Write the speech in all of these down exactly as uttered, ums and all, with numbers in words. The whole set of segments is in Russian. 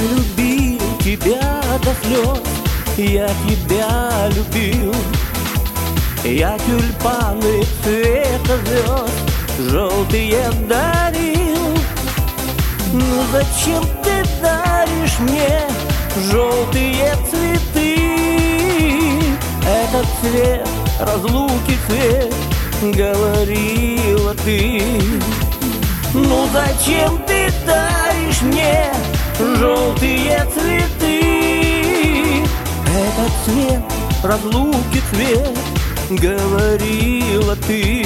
любил тебя до слез, я тебя любил. Я тюльпаны цвета звезд желтые дарил. Ну зачем ты даришь мне желтые цветы? Этот цвет разлуки цвет, говорила ты. Ну зачем ты даришь мне желтые цветы? Этот цвет разлуки цвет, говорила ты.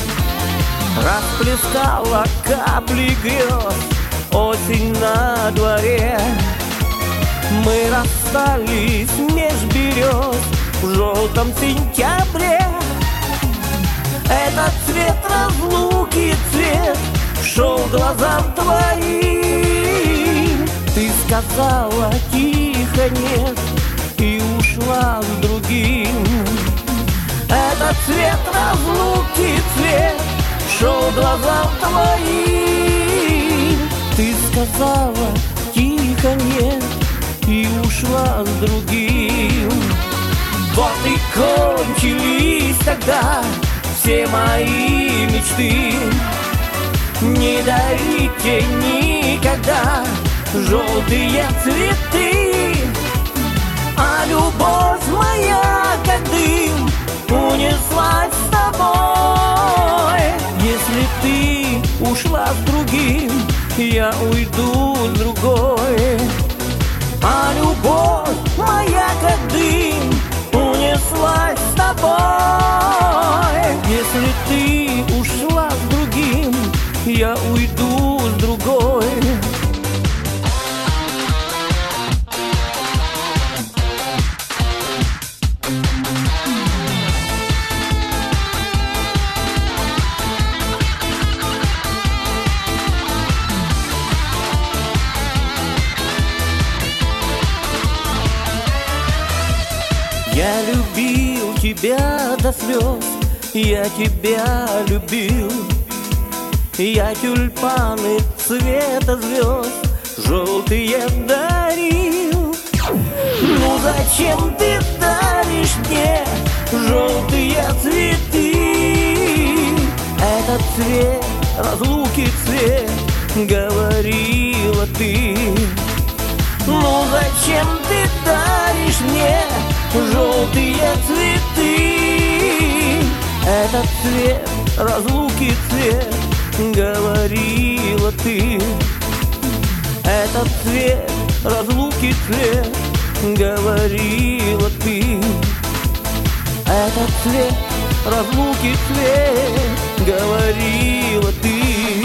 Расплескала капли грез осень на дворе. Мы расстались меж берез в желтом сентябре. Этот цвет разлуки цвет шел глазам твоим. Ты сказала тихо нет и ушла с другим. Этот цвет разлуки цвет шел глазам твоим. Ты сказала тихо нет и ушла с другим. Вот и кончились тогда все мои мечты. Не дарите никогда желтые цветы. А любовь моя, как дым, унеслась с тобой. Если ты ушла с другим, я уйду с другой. А любовь моя, как дым, унеслась с тобой. Если ты ушла с другим, я уйду с другой. Я любил тебя до слез, я тебя любил. Я тюльпаны цвета звезд желтые дарил. Ну зачем ты даришь мне желтые цветы? Этот цвет разлуки цвет, говорила ты. Ну зачем ты даришь мне желтые цветы? Этот цвет разлуки цвет, говорила ты. Этот цвет разлуки цвет, говорила ты. Этот цвет разлуки цвет, говорила ты.